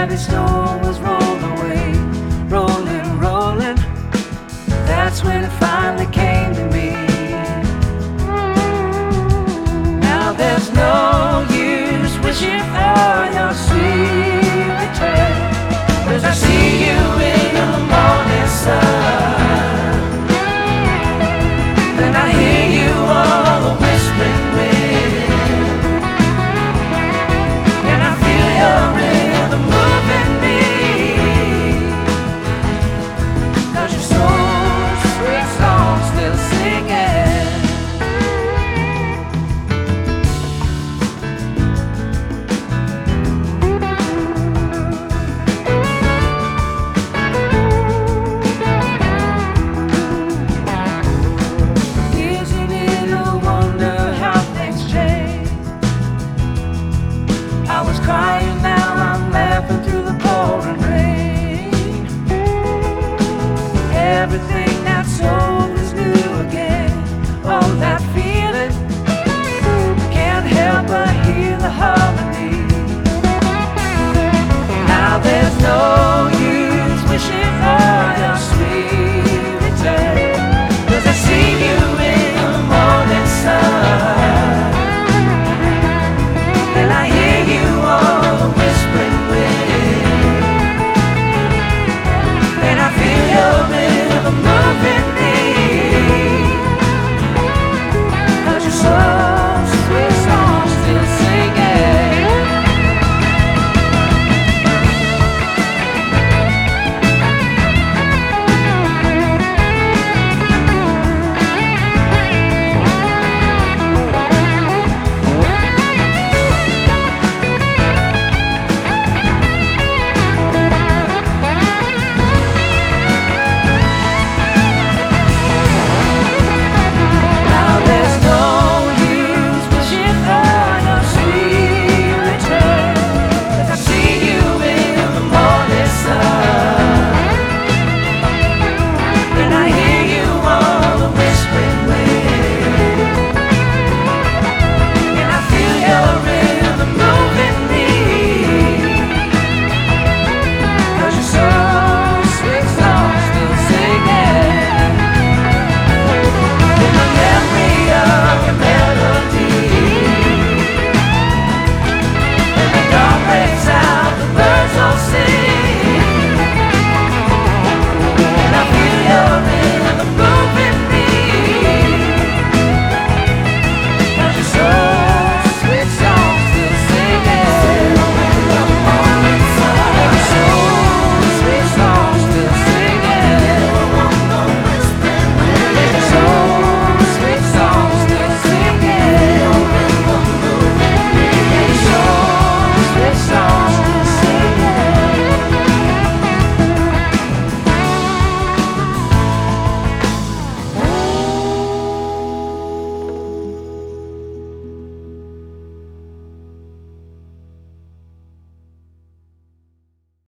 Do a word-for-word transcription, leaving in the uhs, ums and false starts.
heavy snow was rolled away, rolling, rolling. That's when it finally came to me. Now there's no use wishing for your sweet return, 'cause I see you in the morning sun, then I hear you on the whispering wind, and I feel your rhythm moving me, 'cause your soul's sweet song still singing. Crying, now I'm laughing through the pouring rain. Everything that's so